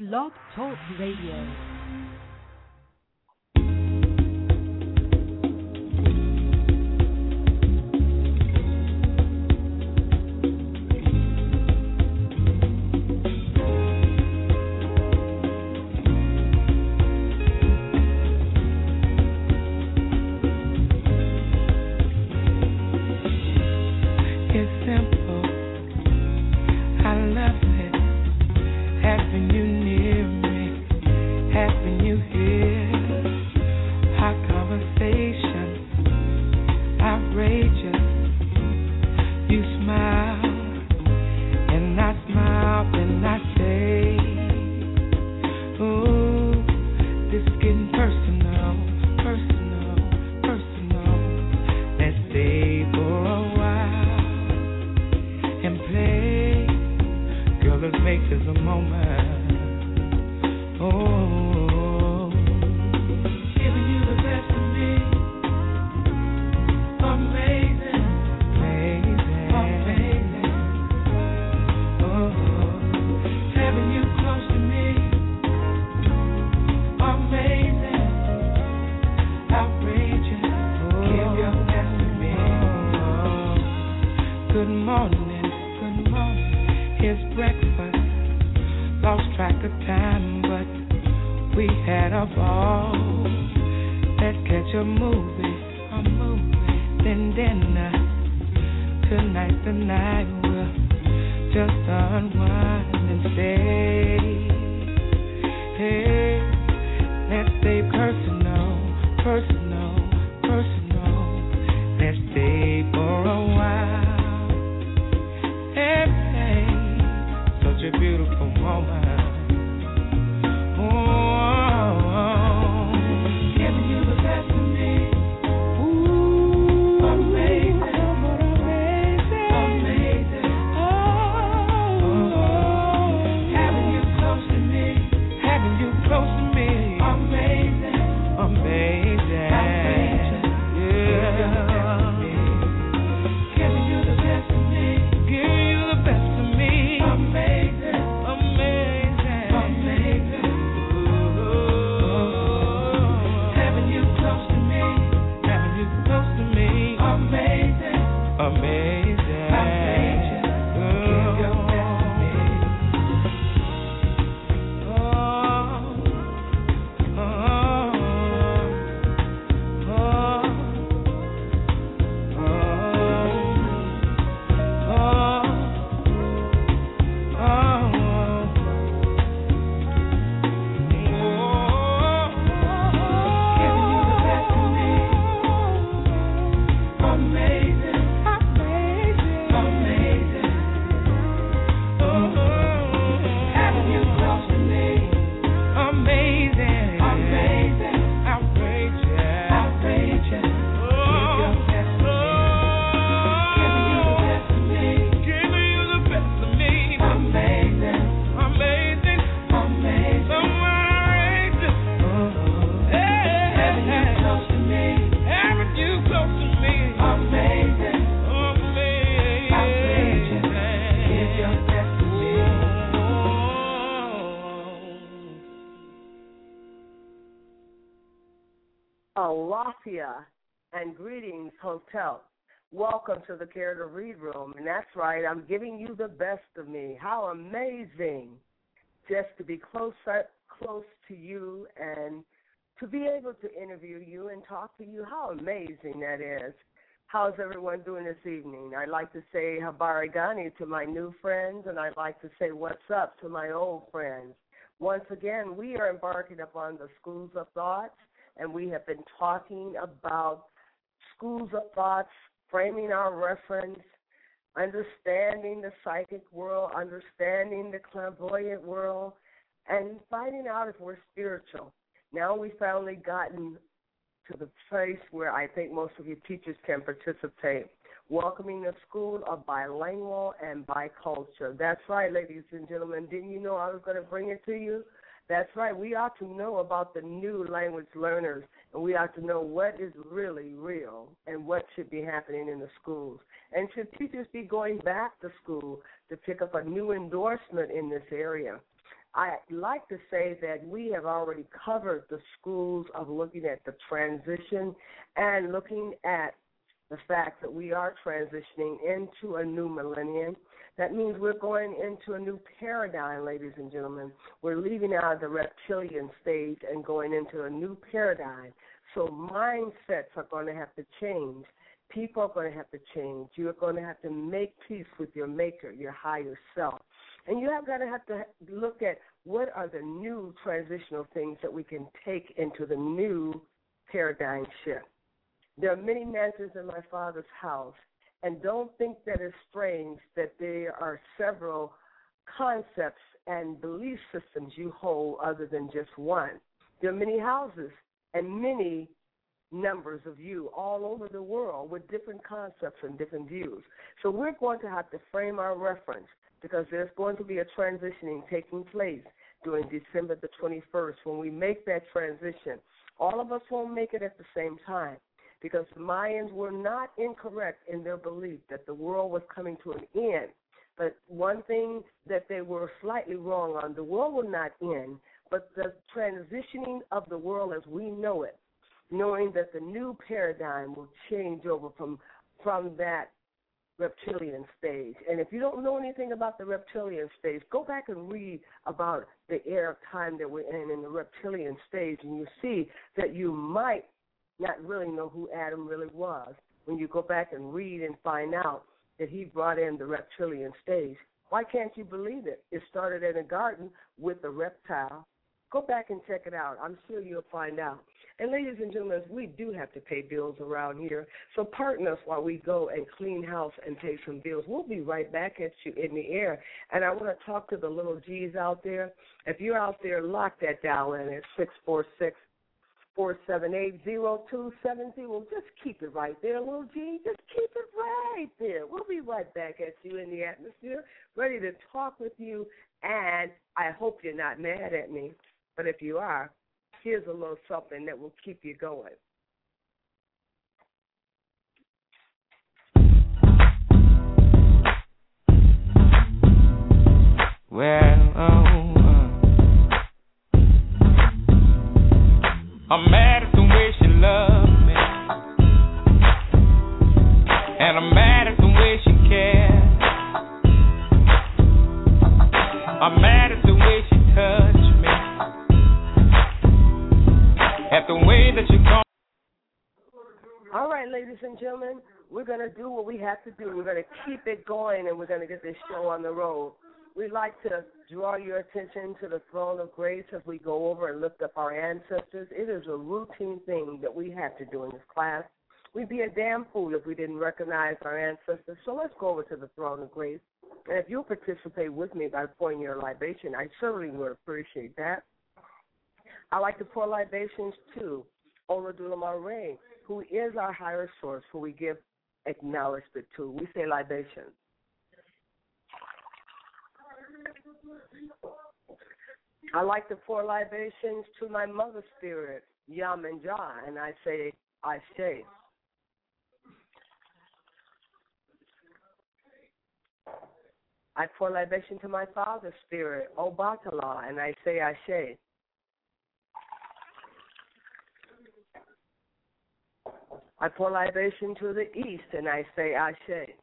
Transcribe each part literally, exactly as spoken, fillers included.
Blog Talk Radio. And greetings, Hotel. Welcome to the Care to Read Room. And that's right, I'm giving you the best of me. How amazing just to be close, close to you and to be able to interview you and talk to you. How amazing that is. How's everyone doing this evening? I'd like to say Habari Gani to my new friends, and I'd like to say what's up to my old friends. Once again, we are embarking upon the Schools of Thoughts, and we have been talking about schools of thoughts, framing our reference, understanding the psychic world, understanding the clairvoyant world, and finding out if we're spiritual. Now we've finally gotten to the place where I think most of you teachers can participate, welcoming a school of bilingual and bicultural. That's right, ladies and gentlemen. Didn't you know I was going to bring it to you? That's right. We ought to know about the new language learners, and we ought to know what is really real and what should be happening in the schools. And should teachers be going back to school to pick up a new endorsement in this area? I like to say that we have already covered the schools of looking at the transition and looking at the fact that we are transitioning into a new millennium. That means we're going into a new paradigm, ladies and gentlemen. We're leaving out of the reptilian stage and going into a new paradigm. So mindsets are going to have to change. People are going to have to change. You're going to have to make peace with your maker, your higher self. And you have got to have to look at what are the new transitional things that we can take into the new paradigm shift. There are many mansions in my Father's house, and don't think that it's strange that there are several concepts and belief systems you hold other than just one. There are many houses and many numbers of you all over the world with different concepts and different views. So we're going to have to frame our reference, because there's going to be a transitioning taking place during December the twenty-first. When we make that transition, all of us won't make it at the same time, because the Mayans were not incorrect in their belief that the world was coming to an end. But one thing that they were slightly wrong on, the world will not end, but the transitioning of the world as we know it, knowing that the new paradigm will change over from from that reptilian stage. And if you don't know anything about the reptilian stage, go back and read about the era of time that we're in in the reptilian stage, and you see that you might not really know who Adam really was when you go back and read and find out that he brought in the reptilian stage. Why can't you believe it? It started in a garden with a reptile. Go back and check it out. I'm sure you'll find out. And ladies and gentlemen, we do have to pay bills around here, so pardon us while we go and clean house and pay some bills. We'll be right back at you in the air. And I want to talk to the little G's out there. If you're out there, lock that dial in at six four six, four seven eight, zero two seven zero. Just keep it right there, little G. Just keep it right there. We'll be right back at you in the atmosphere, ready to talk with you. And I hope you're not mad at me, but if you are, here's a little something that will keep you going. Well, oh, uh, I'm mad at the way she loves me, and I'm mad at the way she cares. I'm mad at the way she touched me, at the way that you call. All right, ladies and gentlemen, we're going to do what we have to do. We're going to keep it going, and we're going to get this show on the road. We'd like to draw your attention to the throne of grace as we go over and lift up our ancestors. It is a routine thing that we have to do in this class. We'd be a damn fool if we didn't recognize our ancestors. So let's go over to the throne of grace. And if you'll participate with me by pouring your libation, I certainly would appreciate that. I like to pour libations to Olodumare Ray, who is our higher source, who we give acknowledgement to. We say libation. I like to pour libations to my mother spirit, Yam and Jah, and I say, I say. I pour libation to my father's spirit, Obatala, and I say, I say. I pour libation to the east, and I say, I say.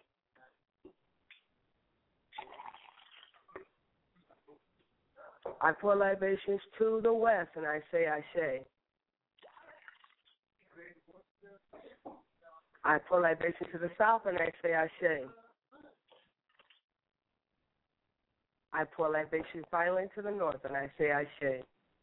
I pour libations to the west, and I say, I say. I pour libations to the south, and I say, I say. I pour libations finally to the north, and I say, I say.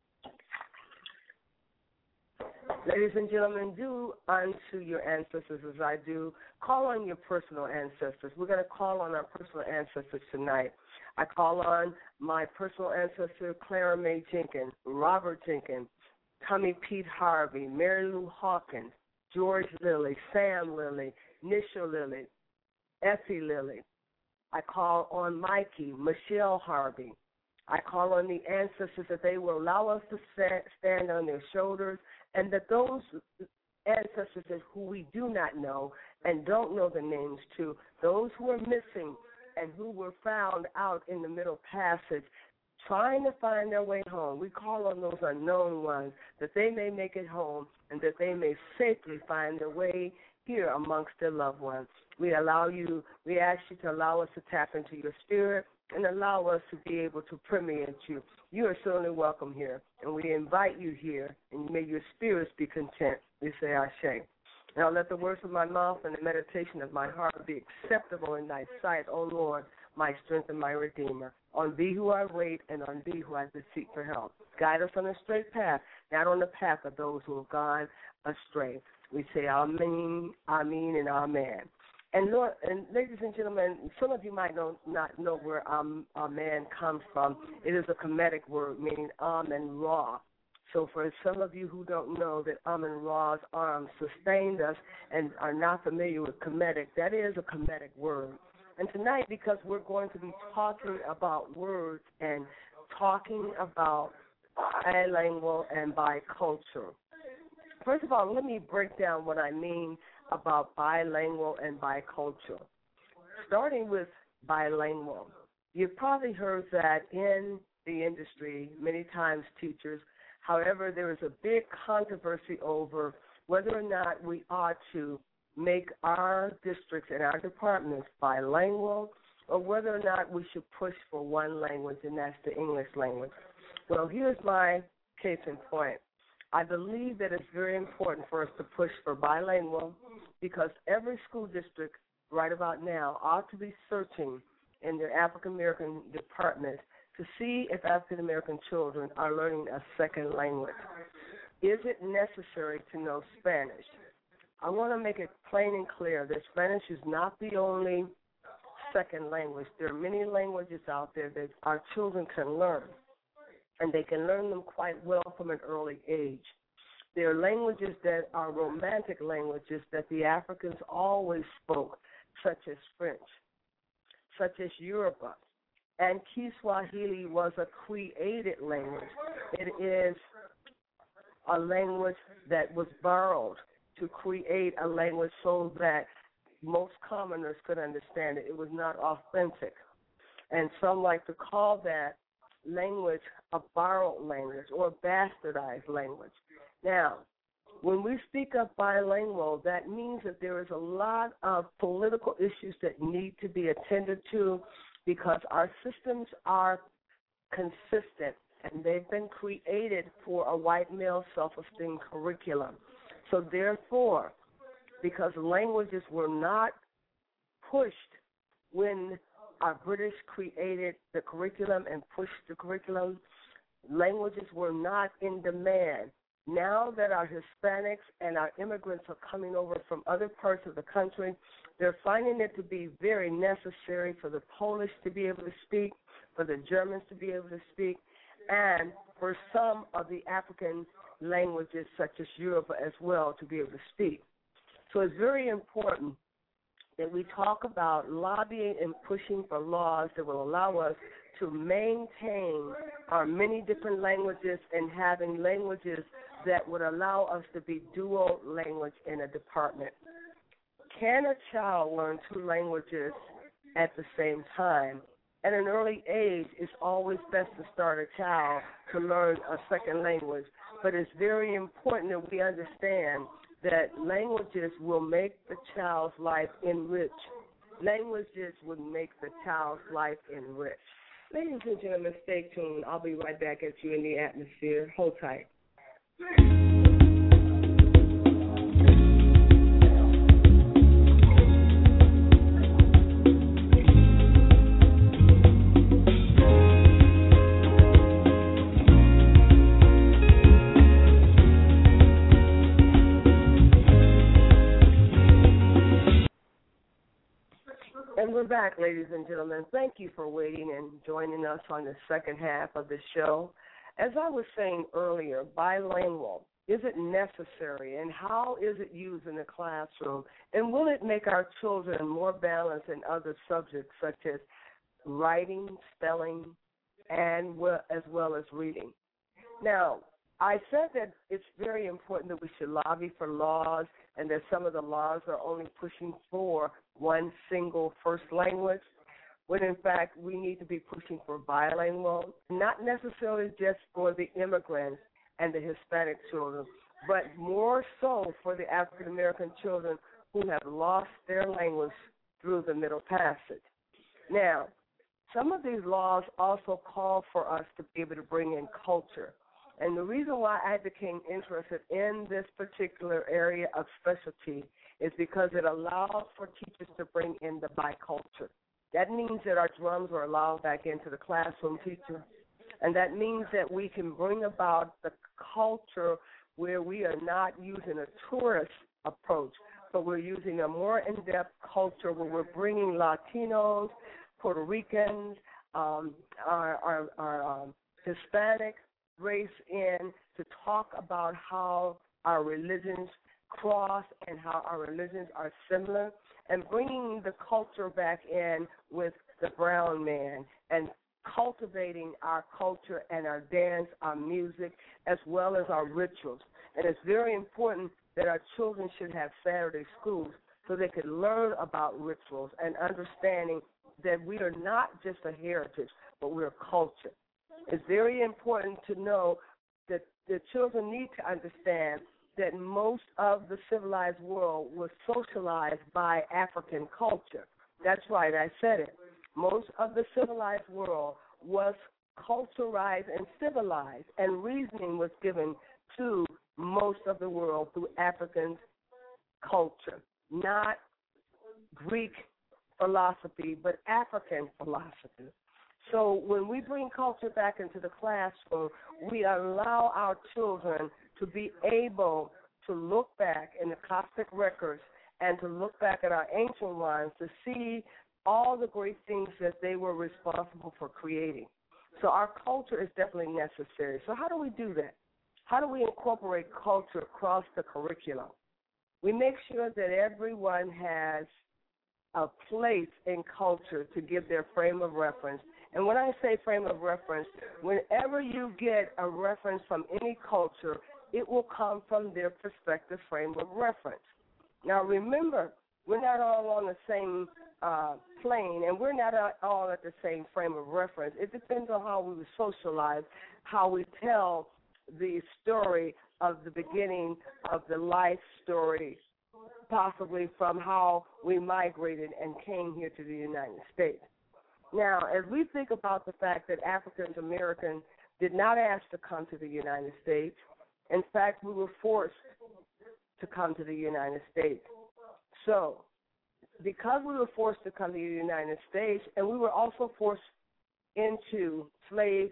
Ladies and gentlemen, do unto your ancestors as I do. Call on your personal ancestors. We're going to call on our personal ancestors tonight. I call on my personal ancestor, Clara Mae Jenkins, Robert Jenkins, Tommy Pete Harvey, Mary Lou Hawkins, George Lilly, Sam Lilly, Nisha Lilly, Effie Lilly. I call on Mikey, Michelle Harvey. I call on the ancestors that they will allow us to stand on their shoulders, and that those ancestors who we do not know and don't know the names to, those who are missing and who were found out in the Middle Passage, trying to find their way home. We call on those unknown ones, that they may make it home and that they may safely find their way here amongst their loved ones. We allow you, we ask you to allow us to tap into your spirit and allow us to be able to permeate you. You are certainly welcome here, and we invite you here, and may your spirits be content. We say Ashe. Now let the words of my mouth and the meditation of my heart be acceptable in thy sight, O Lord, my strength and my redeemer. On thee who I wait, and on thee who I beseech for help. Guide us on a straight path, not on the path of those who have gone astray. We say Amen, Amen, and Amen. And Lord, and ladies and gentlemen, some of you might know, not know where um, Amen comes from. It is a Kemetic word meaning Amen Ra. So for some of you who don't know that Amen Ra's arms sustained us and are not familiar with Kemetic, that is a Kemetic word. And tonight, because we're going to be talking about words and talking about bilingual and bicultural. First of all, let me break down what I mean about bilingual and bicultural. Starting with bilingual, you've probably heard that in the industry, many times teachers, however, there is a big controversy over whether or not we ought to make our districts and our departments bilingual or whether or not we should push for one language, and that's the English language. Well, here's my case in point. I believe that it's very important for us to push for bilingual because every school district right about now ought to be searching in their African-American departments to see if African-American children are learning a second language. Is it necessary to know Spanish? I want to make it plain and clear that Spanish is not the only second language. There are many languages out there that our children can learn, and they can learn them quite well from an early age. There are languages that are romantic languages that the Africans always spoke, such as French, such as Yoruba. And Kiswahili was a created language. It is a language that was borrowed to create a language so that most commoners could understand it. It was not authentic. And some like to call that language a borrowed language or bastardized language. Now, when we speak of bilingual, that means that there is a lot of political issues that need to be attended to because our systems are consistent and they've been created for a white male self-esteem curriculum. So therefore, because languages were not pushed when our British created the curriculum and pushed the curriculum, languages were not in demand. Now that our Hispanics and our immigrants are coming over from other parts of the country, they're finding it to be very necessary for the Polish to be able to speak, for the Germans to be able to speak, and for some of the African languages such as Yoruba as well to be able to speak. So it's very important that we talk about lobbying and pushing for laws that will allow us to maintain our many different languages and having languages that would allow us to be dual language in a department. Can a child learn two languages at the same time? At an early age, it's always best to start a child to learn a second language, but it's very important that we understand that languages will make the child's life enriched. Languages would make the child's life enriched. Ladies and gentlemen, stay tuned. I'll be right back at you in the atmosphere. Hold tight. And we're back, ladies and gentlemen. Thank you for waiting and joining us on the second half of the show. As I was saying earlier, bilingual, is it necessary, and how is it used in the classroom? And will it make our children more balanced in other subjects such as writing, spelling, and as well as reading? Now, I said that it's very important that we should lobby for laws and that some of the laws are only pushing for one single first language. when in fact we need to be pushing for bilingual, not necessarily just for the immigrants and the Hispanic children, but more so for the African American children who have lost their language through the Middle Passage. Now, some of these laws also call for us to be able to bring in culture. And the reason why I became interested in this particular area of specialty is because it allows for teachers to bring in the biculture. That means that our drums are allowed back into the classroom, teacher. And that means that we can bring about the culture where we are not using a tourist approach, but we're using a more in-depth culture where we're bringing Latinos, Puerto Ricans, um, our, our, our um, Hispanic race in to talk about how our religions cross and how our religions are similar, and bringing the culture back in with the brown man and cultivating our culture and our dance, our music, as well as our rituals. And it's very important that our children should have Saturday schools so they could learn about rituals and understanding that we are not just a heritage, but we're a culture. It's very important to know that the children need to understand that most of the civilized world was socialized by African culture. That's right, I said it. Most of the civilized world was culturized and civilized, and reasoning was given to most of the world through African culture, not Greek philosophy, but African philosophy. So when we bring culture back into the classroom, we allow our children to be able to look back in the Coptic records and to look back at our ancient ones to see all the great things that they were responsible for creating. So our culture is definitely necessary. So how do we do that? How do we incorporate culture across the curriculum? We make sure that everyone has a place in culture to give their frame of reference. And when I say frame of reference, whenever you get a reference from any culture, it will come from their perspective frame of reference. Now remember, we're not all on the same uh, plane, and we're not all at the same frame of reference. It depends on how we socialize, how we tell the story of the beginning of the life story, possibly from how we migrated and came here to the United States. Now, as we think about the fact that African Americans did not ask to come to the United States, in fact, we were forced to come to the United States. So, because we were forced to come to the United States, and we were also forced into slave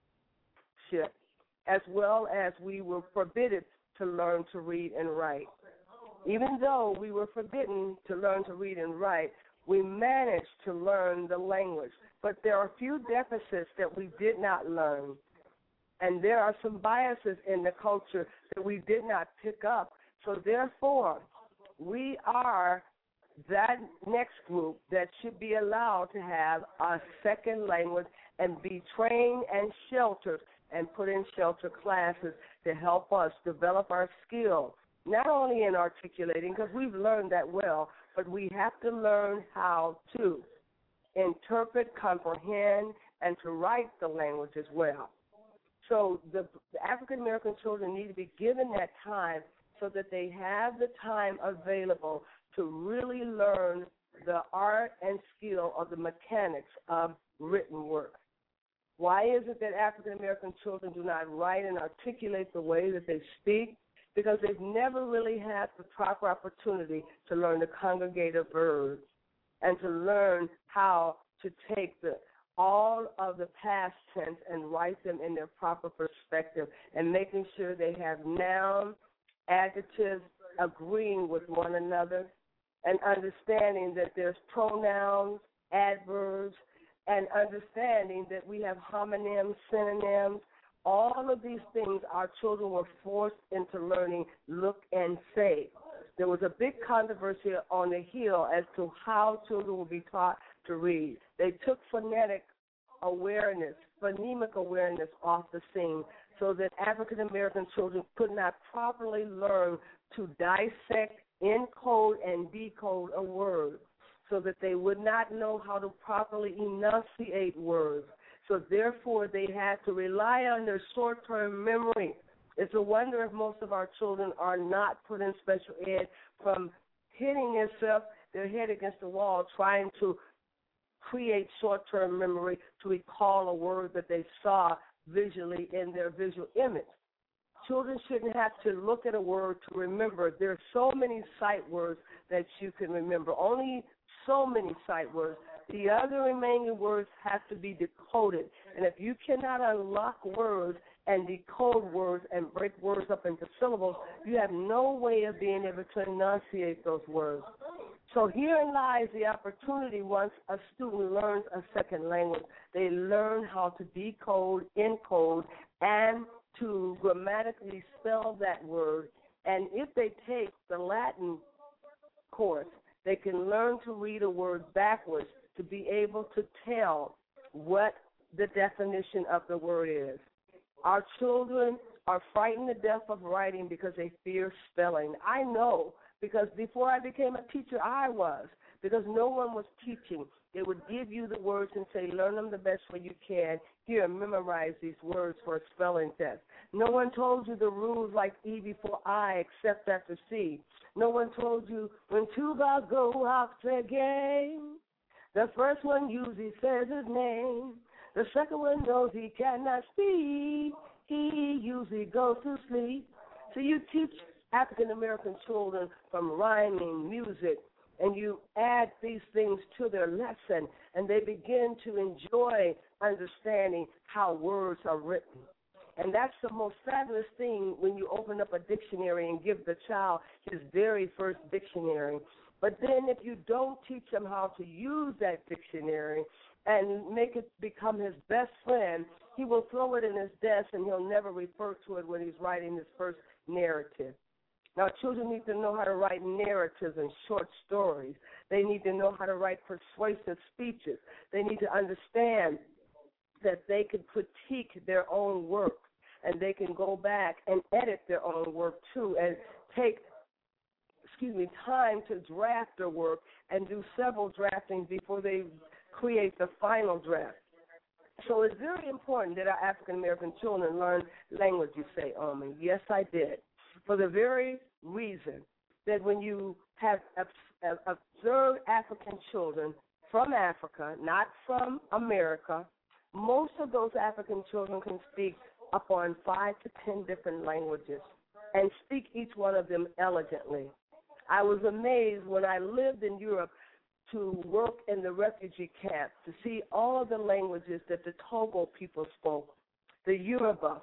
ship, as well as we were forbidden to learn to read and write. Even though we were forbidden to learn to read and write, we managed to learn the language. But there are a few deficits that we did not learn, and there are some biases in the culture that we did not pick up. So therefore, we are that next group that should be allowed to have a second language and be trained and sheltered and put in shelter classes to help us develop our skills, not only in articulating, because we've learned that well, but we have to learn how to interpret, comprehend, and to write the language as well. So the, the African-American children need to be given that time so that they have the time available to really learn the art and skill of the mechanics of written work. Why is it that African-American children do not write and articulate the way that they speak? Because they've never really had the proper opportunity to learn the conjugative verbs and to learn how to take the all of the past tense and write them in their proper perspective, and making sure they have noun, adjectives agreeing with one another, and understanding that there's pronouns, adverbs, and understanding that we have homonyms, synonyms. All of these things our children were forced into learning, look and say. There was a big controversy on the Hill as to how children will be taught to read. They took phonetic awareness, phonemic awareness off the scene so that African-American children could not properly learn to dissect, encode, and decode a word. so that they would not know how to properly enunciate words. So therefore, they had to rely on their short-term memory. It's a wonder if most of our children are not put in special ed from hitting themselves, their head against the wall, trying to create short-term memory to recall a word that they saw visually in their visual image. Children shouldn't have to look at a word to remember. There are so many sight words that you can remember, only so many sight words. The other remaining words have to be decoded. And if you cannot unlock words and decode words and break words up into syllables, you have no way of being able to enunciate those words. So herein lies the opportunity once a student learns a second language. They learn how to decode, encode, and to grammatically spell that word. And if they take the Latin course, they can learn to read a word backwards to be able to tell what the definition of the word is. Our children are frightened to death of writing because they fear spelling. I know, because before I became a teacher, I was, because no one was teaching. They would give you the words and say, learn them the best way you can. Here, memorize these words for a spelling test. No one told you the rules like E before I, except after C. No one told you when two guys go out to game, the first one usually says his name. The second one knows he cannot speak. He usually goes to sleep. So you teach African-American children from rhyming, music, and you add these things to their lesson, and they begin to enjoy understanding how words are written. And that's the most fabulous thing when you open up a dictionary and give the child his very first dictionary. But then if you don't teach him how to use that dictionary and make it become his best friend, he will throw it in his desk and he'll never refer to it when he's writing his first narrative. Now, children need to know how to write narratives and short stories. They need to know how to write persuasive speeches. They need to understand that they can critique their own work, and they can go back and edit their own work, too, and take excuse me, time to draft their work and do several draftings before they create the final draft. So it's very important that our African-American children learn language, you say, Omi. Yes, I did. For the very reason that when you have observed African children from Africa, not from America, most of those African children can speak up on five to ten different languages and speak each one of them elegantly. I was amazed when I lived in Europe to work in the refugee camp to see all of the languages that the Togo people spoke, the Yoruba,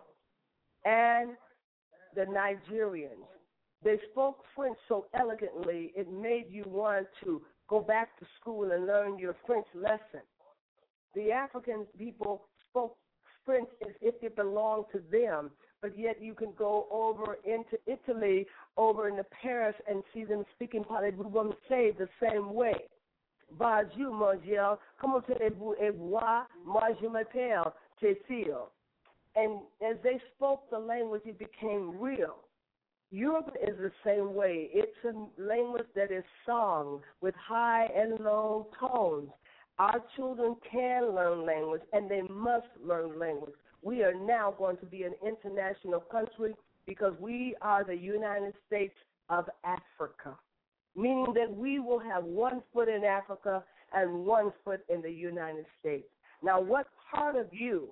and the Nigerians. They spoke French so elegantly, it made you want to go back to school and learn your French lesson. The African people spoke French as if it belonged to them, but yet you can go over into Italy, over into Paris, and see them speaking parlez-vous français the same way. Bonjour, monsieur. Comment allez-vous? Et moi, moi je m'appelle Cécile. And as they spoke the language, it became real. Europe is the same way. It's a language that is sung with high and low tones. Our children can learn language, and they must learn language. We are now going to be an international country because we are the United States of Africa, meaning that we will have one foot in Africa and one foot in the United States. Now, what part of you,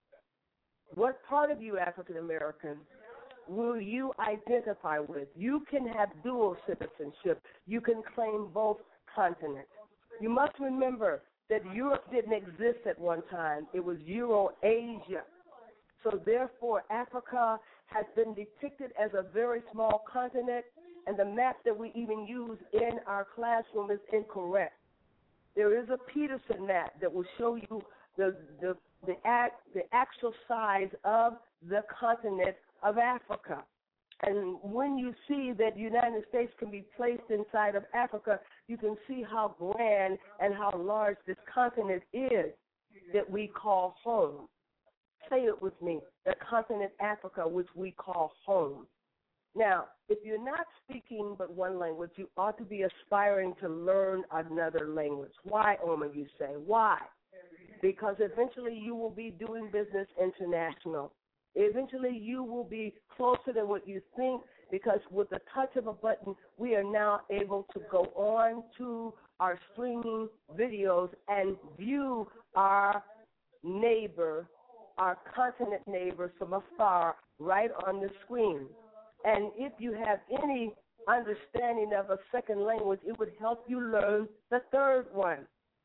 what part of you, African American, will you identify with? You can have dual citizenship. You can claim both continents. You must remember that Europe didn't exist at one time. It was Euro-Asia. So therefore, Africa has been depicted as a very small continent, and the map that we even use in our classroom is incorrect. There is a Peterson map that will show you the the the, act, the actual size of the continent of Africa. And when you see that the United States can be placed inside of Africa, you can see how grand and how large this continent is that we call home. Say it with me, the continent Africa, which we call home. Now, if you're not speaking but one language, you ought to be aspiring to learn another language. Why, Oma, you say? Why? Because eventually you will be doing business international. Eventually you will be closer than what you think, because with the touch of a button, we are now able to go on to our streaming videos and view our neighbor, our continent neighbors from afar right on the screen. And if you have any understanding of a second language, it would help you learn the third one.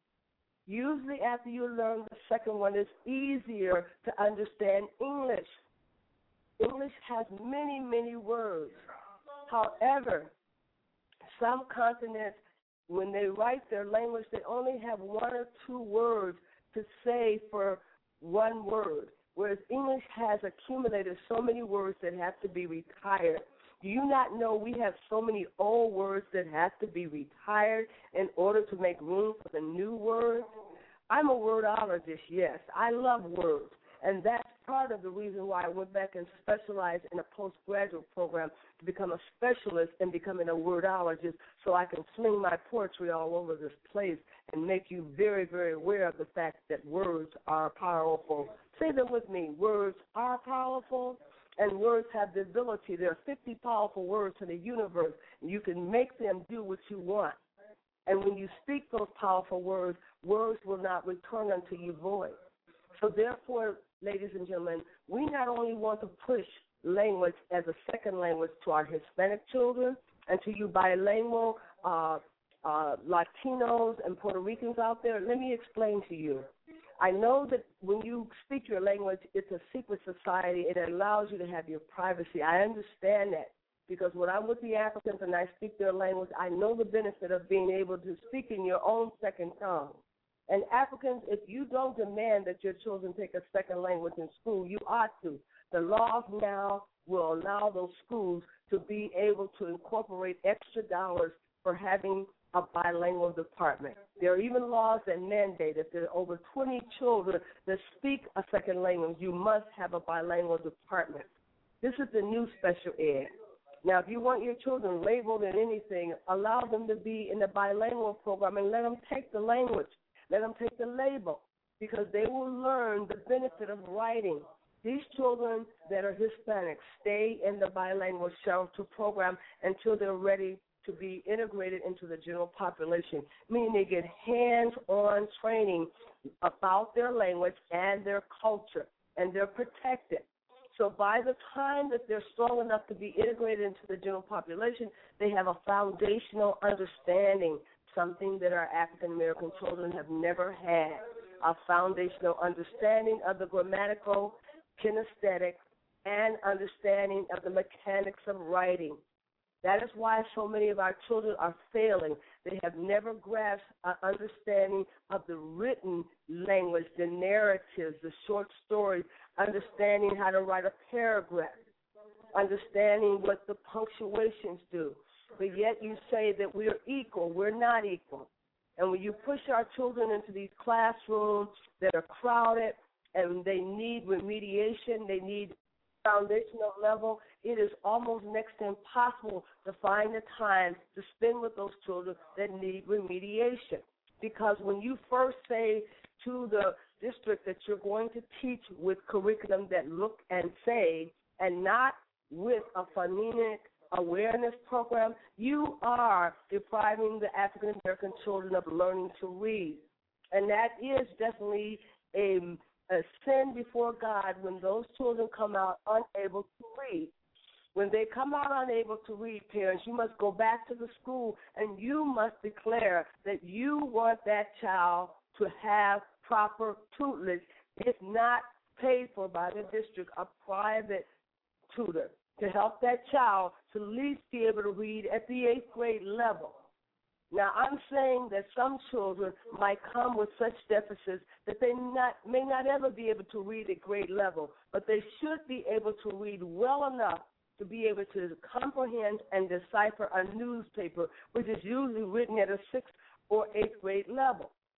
Usually after you learn the second one, it's easier to understand English. English has many, many words. However, some continents, when they write their language, they only have one or two words to say for one word, whereas English has accumulated so many words that have to be retired. Do you not know we have so many old words that have to be retired in order to make room for the new words? I'm a wordologist, yes. I love words, and that's part of the reason why I went back and specialized in a postgraduate program to become a specialist in becoming a wordologist, so I can sling my poetry all over this place and make you very, very aware of the fact that words are powerful. Say them with me. Words are powerful, and words have the ability. There are fifty powerful words in the universe, and you can make them do what you want. And when you speak those powerful words, words will not return unto you void. So therefore, ladies and gentlemen, we not only want to push language as a second language to our Hispanic children and to you bilingual uh, uh, Latinos and Puerto Ricans out there, let me explain to you. I know that when you speak your language, it's a secret society. It allows you to have your privacy. I understand that, because when I'm with the Africans and I speak their language, I know the benefit of being able to speak in your own second tongue. And Africans, if you don't demand that your children take a second language in school, you ought to. The laws now will allow those schools to be able to incorporate extra dollars for having a bilingual department. There are even laws that mandate if there are over twenty children that speak a second language, you must have a bilingual department. This is the new special ed. Now, if you want your children labeled in anything, allow them to be in the bilingual program and let them take the language. Let them take the label, because they will learn the benefit of writing. These children that are Hispanic stay in the bilingual shelter program until they're ready to be integrated into the general population, meaning they get hands-on training about their language and their culture, and they're protected. So by the time that they're strong enough to be integrated into the general population, they have a foundational understanding, something that our African-American children have never had, a foundational understanding of the grammatical, kinesthetic, and understanding of the mechanics of writing. That is why so many of our children are failing. They have never grasped an understanding of the written language, the narratives, the short stories, understanding how to write a paragraph, understanding what the punctuations do. But yet you say that we're equal. We're not equal. And when you push our children into these classrooms that are crowded and they need remediation, they need foundational level, it is almost next to impossible to find the time to spend with those children that need remediation. Because when you first say to the district that you're going to teach with curriculum that look and say, and not with a phonemic awareness program, you are depriving the African-American children of learning to read. And that is definitely a, a sin before God when those children come out unable to read. When they come out unable to read, parents, you must go back to the school and you must declare that you want that child to have proper tutelage, if not paid for by the district, a private tutor, to help that child to at least be able to read at the eighth grade level. Now, I'm saying that some children might come with such deficits that they not, may not ever be able to read at grade level, but they should be able to read well enough to be able to comprehend and decipher a newspaper, which is usually written at a sixth or eighth grade level.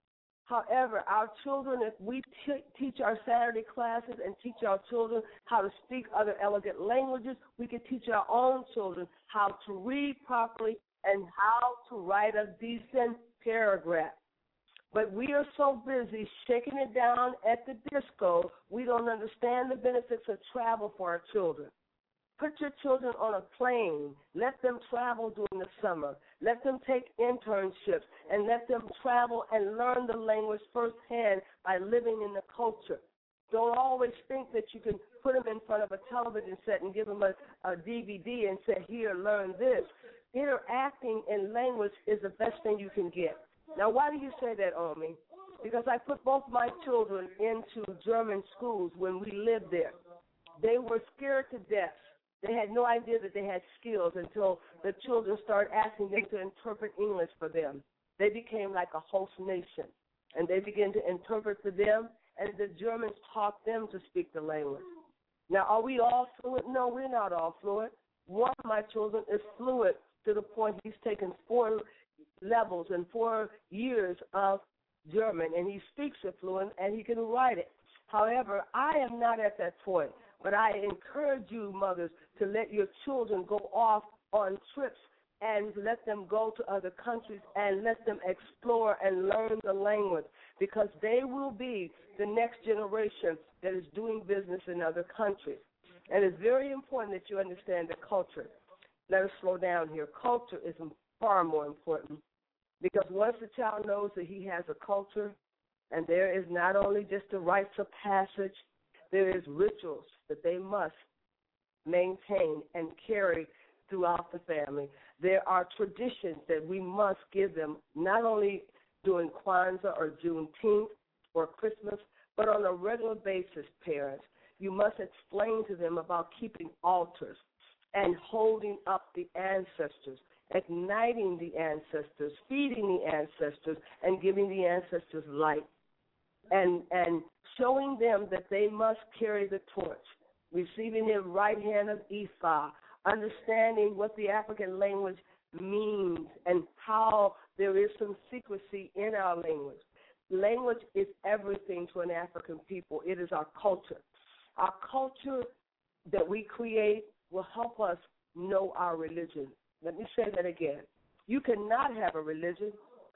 However, our children, if we t- teach our Saturday classes and teach our children how to speak other elegant languages, we can teach our own children how to read properly and how to write a decent paragraph. But we are so busy shaking it down at the disco, we don't understand the benefits of travel for our children. Put your children on a plane. Let them travel during the summer. Let them take internships and let them travel and learn the language firsthand by living in the culture. Don't always think that you can put them in front of a television set and give them a, a D V D and say, here, learn this. Interacting in language is the best thing you can get. Now, why do you say that, Omi? Because I put both my children into German schools when we lived there. They were scared to death. They had no idea that they had skills until the children started asking them to interpret English for them. They became like a host nation, and they began to interpret for them, and the Germans taught them to speak the language. Now, are we all fluent? No, we're not all fluent. One of my children is fluent to the point he's taken four levels and four years of German, and he speaks it fluent, and he can write it. However, I am not at that point. But I encourage you, mothers, to let your children go off on trips and let them go to other countries and let them explore and learn the language, because they will be the next generation that is doing business in other countries. And it's very important that you understand the culture. Let us slow down here. Culture is far more important, because once the child knows that he has a culture, and there is not only just the rites of passage, there is rituals that they must maintain and carry throughout the family. There are traditions that we must give them, not only during Kwanzaa or Juneteenth or Christmas, but on a regular basis, parents. You must explain to them about keeping altars and holding up the ancestors, igniting the ancestors, feeding the ancestors, and giving the ancestors light. And and showing them that they must carry the torch, receiving the right hand of Ifa, understanding what the African language means and how there is some secrecy in our language. Language is everything to an African people. It is our culture. Our culture that we create will help us know our religion. Let me say that again. You cannot have a religion,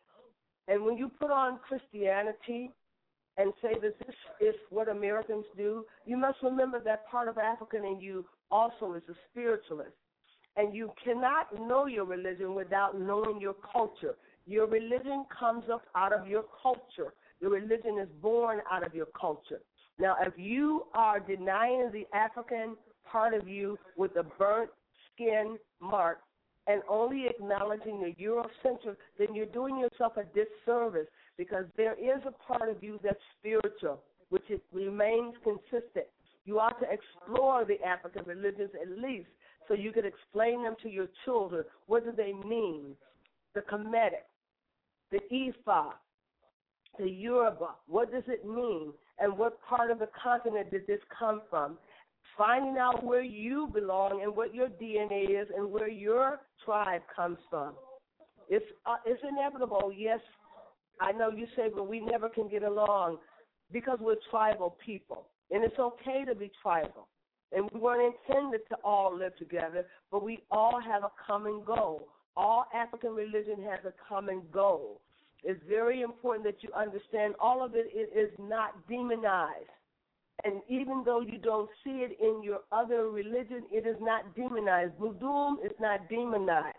and when you put on Christianity and say that this is what Americans do, you must remember that part of African in you also is a spiritualist. And you cannot know your religion without knowing your culture. Your religion comes up out of your culture. Your religion is born out of your culture. Now, if you are denying the African part of you with a burnt skin mark and only acknowledging the Eurocentric, then you're doing yourself a disservice, because there is a part of you that's spiritual, which it remains consistent. You ought to explore the African religions at least so you can explain them to your children. What do they mean? The Kemetic, the Ifa, the Yoruba, what does it mean? And what part of the continent did this come from? Finding out where you belong and what your D N A is and where your tribe comes from. It's, uh, it's inevitable, yes. I know you say, but we never can get along because we're tribal people. And it's okay to be tribal. And we weren't intended to all live together, but we all have a common goal. All African religion has a common goal. It's very important that you understand all of it, it is not demonized. And even though you don't see it in your other religion, it is not demonized. Voodoo is not demonized.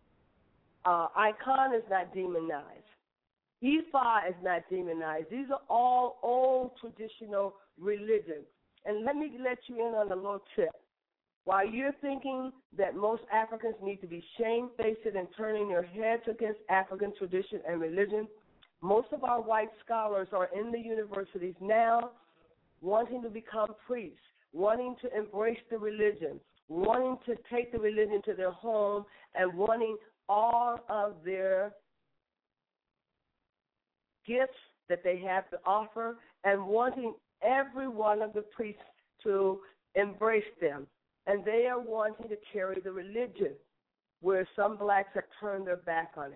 Uh, Icon is not demonized. Ifa is not demonized. These are all old traditional religions. And let me let you in on a little tip. While you're thinking that most Africans need to be shamefaced and turning their heads against African tradition and religion, most of our white scholars are in the universities now wanting to become priests, wanting to embrace the religion, wanting to take the religion to their home, and wanting all of their gifts that they have to offer, and wanting every one of the priests to embrace them. And they are wanting to carry the religion, where some blacks have turned their back on it.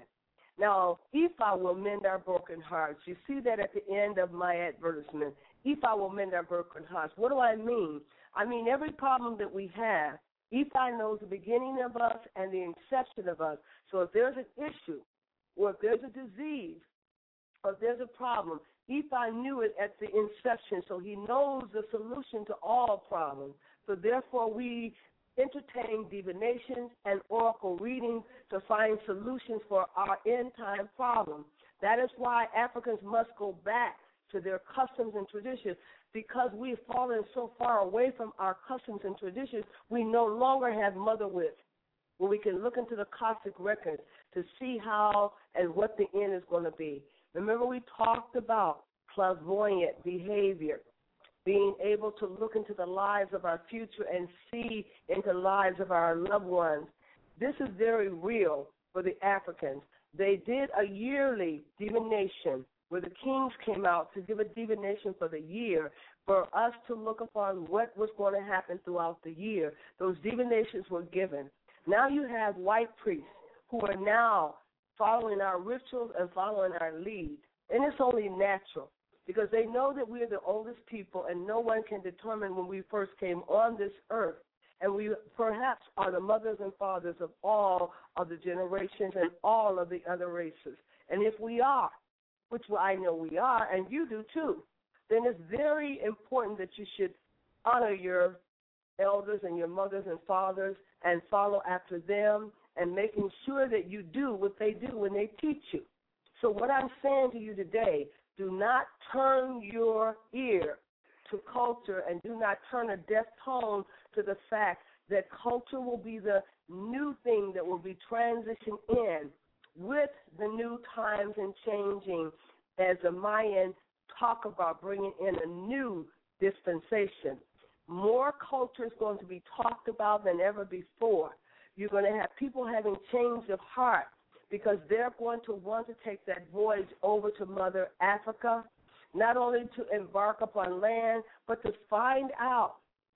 Now, Ifa will mend our broken hearts. You see that at the end of my advertisement. Ifa will mend our broken hearts. What do I mean? I mean every problem that we have, Ifa knows the beginning of us and the inception of us. So if there's an issue, or if there's a disease, or if there's a problem, Ifa knew it at the inception, so he knows the solution to all problems. So therefore, we entertain divinations and oracle readings to find solutions for our end-time problems. That is why Africans must go back to their customs and traditions, because we've fallen so far away from our customs and traditions, we no longer have mother wit, where we can look into the Cosmic records to see how and what the end is going to be. Remember, we talked about clairvoyant behavior, being able to look into the lives of our future and see into the lives of our loved ones. This is very real for the Africans. They did a yearly divination where the kings came out to give a divination for the year for us to look upon what was going to happen throughout the year. Those divinations were given. Now you have white priests who are now following our rituals and following our lead. And it's only natural because they know that we are the oldest people and no one can determine when we first came on this earth. And we perhaps are the mothers and fathers of all of the generations and all of the other races. And if we are, which I know we are, and you do too, then it's very important that you should honor your elders and your mothers and fathers and follow after them and making sure that you do what they do when they teach you. So what I'm saying to you today, do not turn your ear to culture and do not turn a deaf tone to the fact that culture will be the new thing that will be transitioned in with the new times and changing as the Mayan talk about bringing in a new dispensation. More culture is going to be talked about than ever before. You're going to have people having change of heart because they're going to want to take that voyage over to Mother Africa, not only to embark upon land, but to find out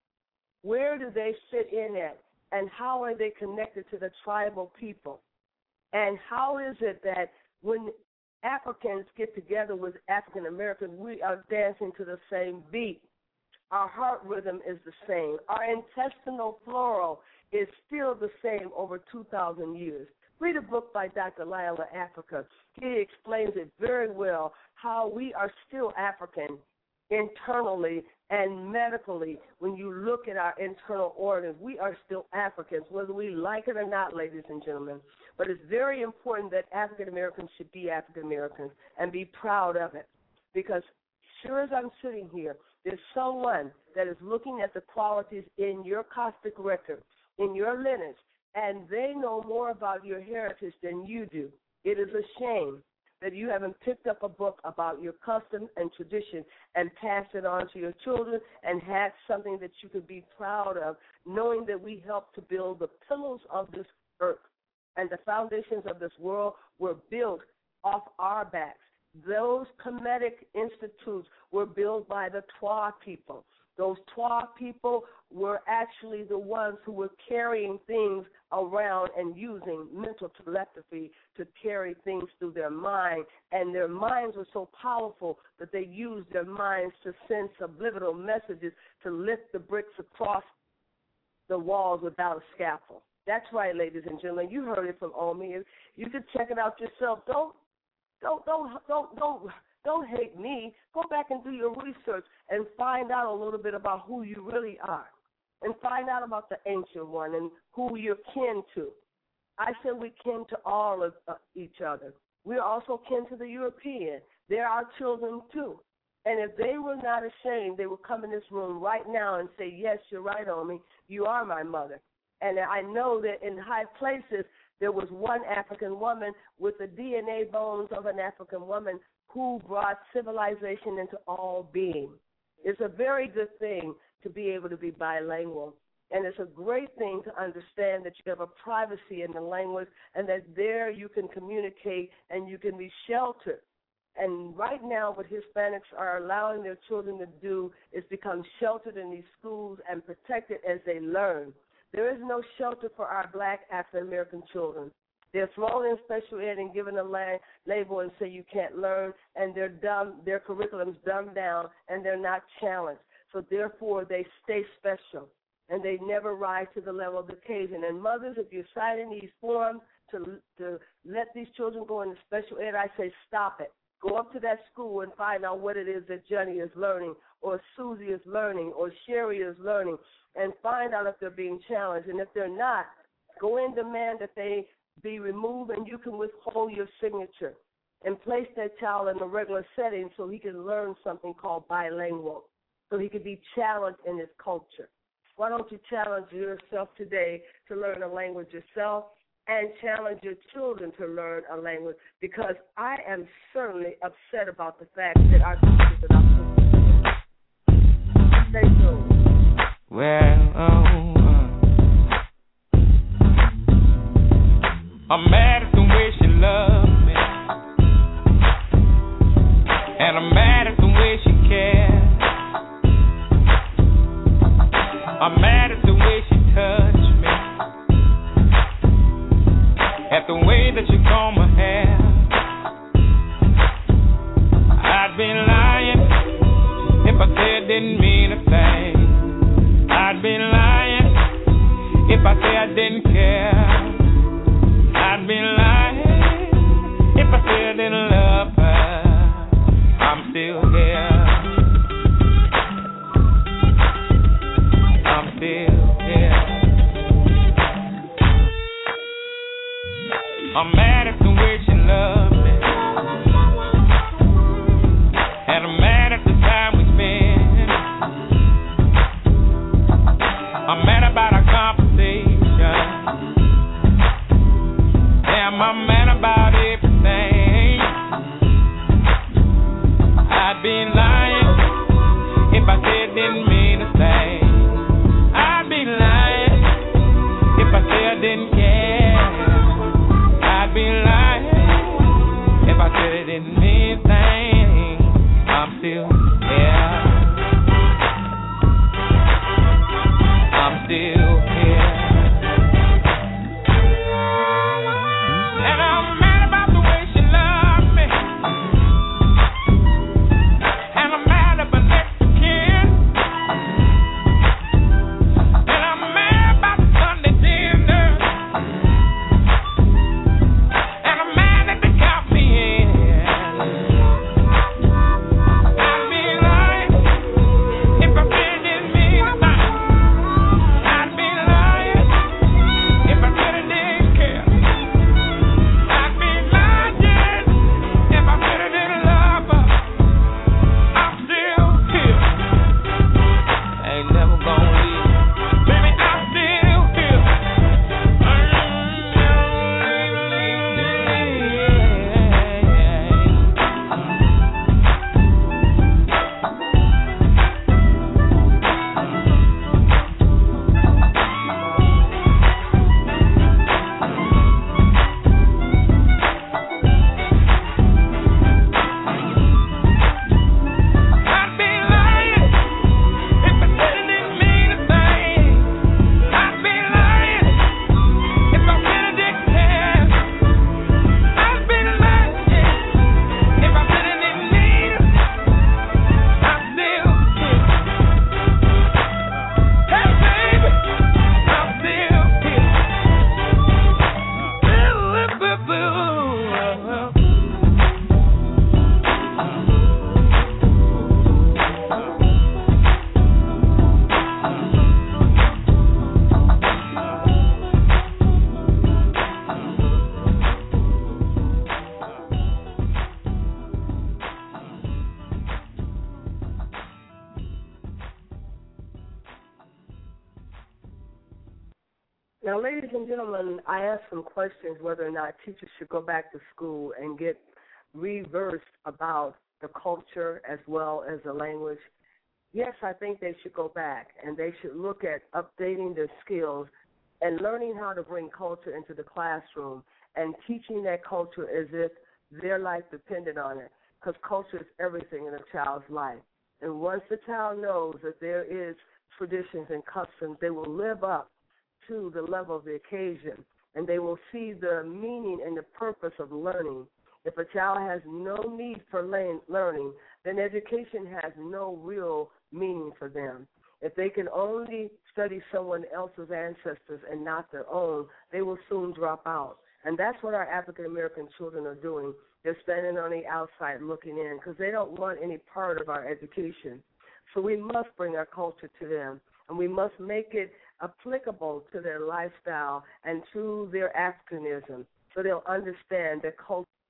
where do they fit in at and how are they connected to the tribal people. And how is it that when Africans get together with African Americans, we are dancing to the same beat? Our heart rhythm is the same. Our intestinal flora is still the same over two thousand years. Read a book by Doctor Lila Africa. He explains it very well how we are still African internally and medically. When you look at our internal organs, we are still Africans, whether we like it or not, ladies and gentlemen. But it's very important that African Americans should be African Americans and be proud of it. Because sure as I'm sitting here, there's someone that is looking at the qualities in your Cosmic record, in your lineage, and they know more about your heritage than you do. It is a shame that you haven't picked up a book about your custom and tradition and passed it on to your children and had something that you could be proud of, knowing that we helped to build the pillars of this earth and the foundations of this world were built off our backs. Those Kemetic institutes were built by the Twa people. Those Twa people were actually the ones who were carrying things around and using mental telepathy to carry things through their mind. And their minds were so powerful that they used their minds to send subliminal messages to lift the bricks across the walls without a scaffold. That's right, ladies and gentlemen. You heard it from Omi. You can check it out yourself. Don't, don't, don't, don't, don't. Don't hate me. Go back and do your research and find out a little bit about who you really are and find out about the Ancient One and who you're kin to. I said we kin to all of uh, each other. We're also kin to the European. They're our children, too. And if they were not ashamed, they would come in this room right now and say, yes, you're right, Omi. You are my mother. And I know that in high places there was one African woman with the D N A bones of an African woman who brought civilization into all being. It's a very good thing to be able to be bilingual, and it's a great thing to understand that you have a privacy in the language and that there you can communicate and you can be sheltered. And right now what Hispanics are allowing their children to do is become sheltered in these schools and protected as they learn. There is no shelter for our black African-American children. They're thrown in special ed and given a la- label and say you can't learn, and they're dumb, their curriculum's dumbed down, and they're not challenged. So therefore, they stay special, and they never rise to the level of the occasion. And mothers, if you're signing these forms to to let these children go into special ed, I say stop it. Go up to that school and find out what it is that Johnny is learning, or Susie is learning, or Sherry is learning, and find out if they're being challenged. And if they're not, go and demand that they be removed, and you can withhold your signature and place that child in a regular setting so he can learn something called bilingual, so he can be challenged in his culture. Why don't you challenge yourself today to learn a language yourself and challenge your children to learn a language? Because I am certainly upset about the fact that our teachers are not so. Stay tuned. Well, oh, uh, I'm mad at the way she loves me, and I'm mad at the way she cares. I'm mad at the way she touched me, at the way that you comb my hair. I'd be lying if I said I didn't mean a thing. I'd be lying if I said I didn't care. I'd be lying if I said I didn't love her. I'm still here. I'm still here. I'm mad at the way she loves me, and I'm mad at the time we spend. I'm mad about our conversation. Damn, I'm mad about everything. I'd be lying if I said didn't mean a thing. I'd be lying if I said I didn't care. I'd be lying if I said it didn't mean a thing. I'm still here. I'm still here. And I'm mad about the way she loves me, and I'm mad at my next of kin, and I'm mad about the Sunday dinner, and I'm mad that they got me in. I'd be lying if I said it didn't mean a thing. I'd be lying if I said I didn't care. I'd be lying if I said I didn't love her. I'm still here. Ain't never gonna leave. Baby, I'm still here. I'd be lying if I said it didn't mean a thing. I'd be lying if I said I didn't care. I'd be lying if I said I didn't mean it. I'm still here. Hey baby, I'm still here. Boo, boo, boo, boo. Now, ladies and gentlemen, I asked some questions whether or not teachers should go back to school and get reversed about the culture as well as the language. Yes, I think they should go back, and they should look at updating their skills and learning how to bring culture into the classroom and teaching that culture as if their life depended on it, because culture is everything in a child's life. And once the child knows that there is traditions and customs, they will live up to the level of the occasion. and they will see the meaning and the purpose of learning. If a child has no need for learning, then education has no real meaning for them. If they can only study someone else's ancestors and not their own, they will soon drop out. And that's what our African-American children are doing. They're standing on the outside looking in because they don't want any part of our education. So we must bring our culture to them, and we must make it applicable to their lifestyle and to their Africanism so they'll understand that culture